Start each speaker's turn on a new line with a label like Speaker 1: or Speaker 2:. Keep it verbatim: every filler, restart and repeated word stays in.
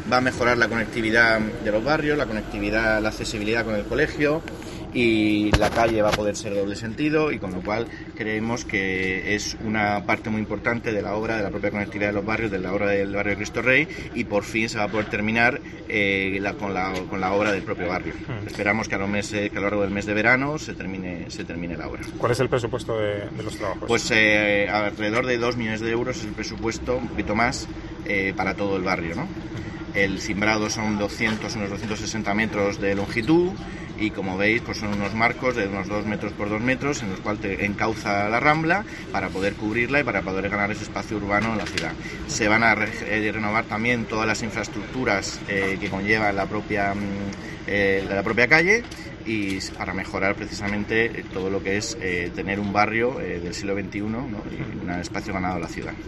Speaker 1: va a mejorar la conectividad de los barrios, la conectividad, la accesibilidad con el colegio, y la calle va a poder ser doble sentido, y con lo cual creemos que es una parte muy importante de la obra, de la propia conectividad de los barrios, de la obra del barrio de Cristo Rey, y por fin se va a poder terminar eh, la, con, la, con la obra del propio barrio. Mm. Esperamos que a, los meses, que a lo largo del mes de verano se termine, se termine la obra.
Speaker 2: ¿Cuál es el presupuesto de, de los trabajos?
Speaker 1: Pues eh, alrededor de dos millones de euros es el presupuesto, un poquito más, eh, para todo el barrio, ¿no? El cimbrado son doscientos, unos doscientos sesenta metros de longitud, y como veis pues son unos marcos de unos dos metros por dos metros en los cuales te encauza la Rambla para poder cubrirla y para poder ganar ese espacio urbano en la ciudad. Se van a re eh, renovar también todas las infraestructuras eh, que conlleva la propia, eh, la propia calle, y para mejorar precisamente todo lo que es eh, tener un barrio eh, del siglo veintiuno, ¿no? Y un espacio ganado a la ciudad.